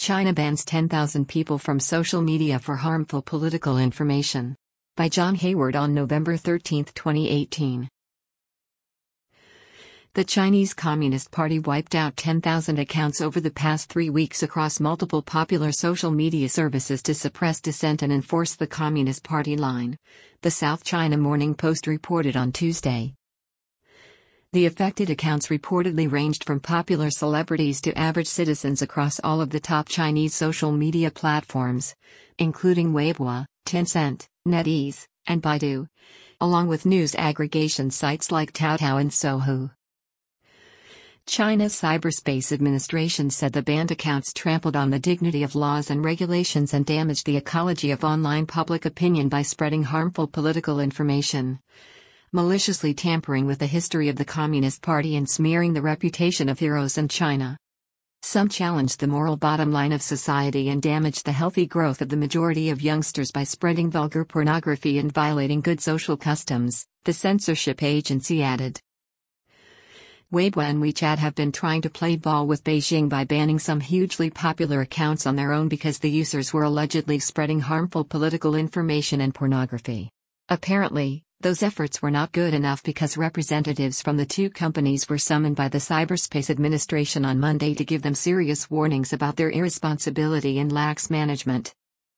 China bans 10,000 people from social media for harmful political information. By John Hayward on November 13, 2018. The Chinese Communist Party wiped out 10,000 accounts over the past 3 weeks across multiple popular social media services to suppress dissent and enforce the Communist Party line, the South China Morning Post reported on Tuesday. The affected accounts reportedly ranged from popular celebrities to average citizens across all of the top Chinese social media platforms, including Weibo, Tencent, NetEase, and Baidu, along with news aggregation sites like Taobao and Sohu. China's Cyberspace Administration said the banned accounts trampled on the dignity of laws and regulations and damaged the ecology of online public opinion by spreading harmful political information, maliciously tampering with the history of the Communist Party and smearing the reputation of heroes in China. Some challenged the moral bottom line of society and damaged the healthy growth of the majority of youngsters by spreading vulgar pornography and violating good social customs, the censorship agency added. Weibo and WeChat have been trying to play ball with Beijing by banning some hugely popular accounts on their own because the users were allegedly spreading harmful political information and pornography. Apparently, those efforts were not good enough because representatives from the two companies were summoned by the Cyberspace Administration on Monday to give them serious warnings about their irresponsibility and lax management.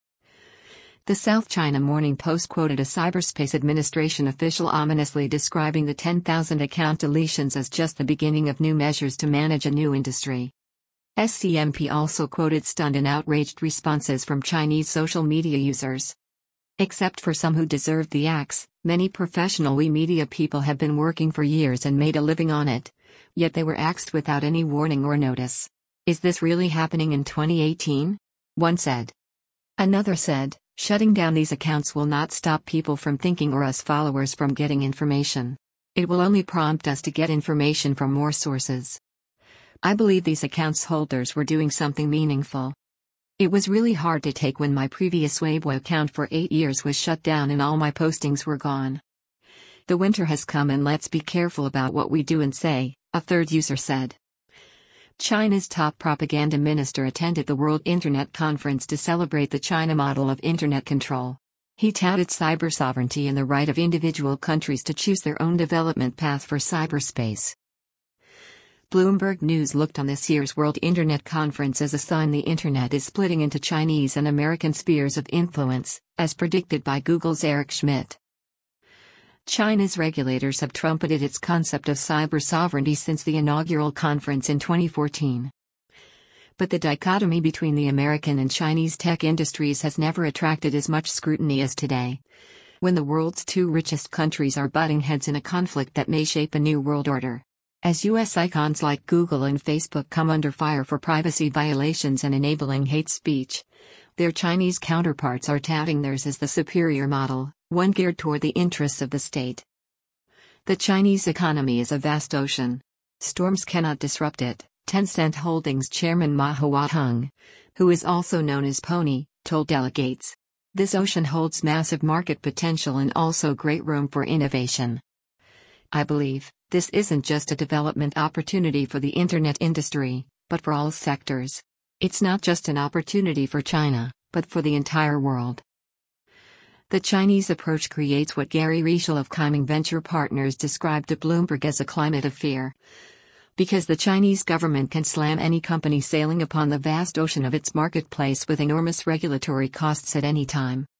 The South China Morning Post quoted a Cyberspace Administration official ominously describing the 10,000 account deletions as just the beginning of new measures to manage a new industry. SCMP also quoted stunned and outraged responses from Chinese social media users. Except for some who deserved the axe, many professional media people have been working for years and made a living on it, yet they were axed without any warning or notice. Is this really happening in 2018? One said. Another said, shutting down these accounts will not stop people from thinking or us followers from getting information. It will only prompt us to get information from more sources. I believe these accounts holders were doing something meaningful. It was really hard to take when my previous Weibo account for 8 years was shut down and all my postings were gone. The winter has come and let's be careful about what we do and say, a third user said. China's top propaganda minister attended the World Internet Conference to celebrate the China model of Internet control. He touted cyber sovereignty and the right of individual countries to choose their own development path for cyberspace. Bloomberg News looked on this year's World Internet Conference as a sign the Internet is splitting into Chinese and American spheres of influence, as predicted by Google's Eric Schmidt. China's regulators have trumpeted its concept of cyber sovereignty since the inaugural conference in 2014. But the dichotomy between the American and Chinese tech industries has never attracted as much scrutiny as today, when the world's two richest countries are butting heads in a conflict that may shape a new world order. As U.S. icons like Google and Facebook come under fire for privacy violations and enabling hate speech, their Chinese counterparts are touting theirs as the superior model, one geared toward the interests of the state. The Chinese economy is a vast ocean. Storms cannot disrupt it, Tencent Holdings chairman Ma Huateng, who is also known as Pony, told delegates. This ocean holds massive market potential and also great room for innovation. I believe this isn't just a development opportunity for the internet industry, but for all sectors. It's not just an opportunity for China, but for the entire world. The Chinese approach creates what Gary Reischl of Keiming Venture Partners described to Bloomberg as a climate of fear. Because the Chinese government can slam any company sailing upon the vast ocean of its marketplace with enormous regulatory costs at any time.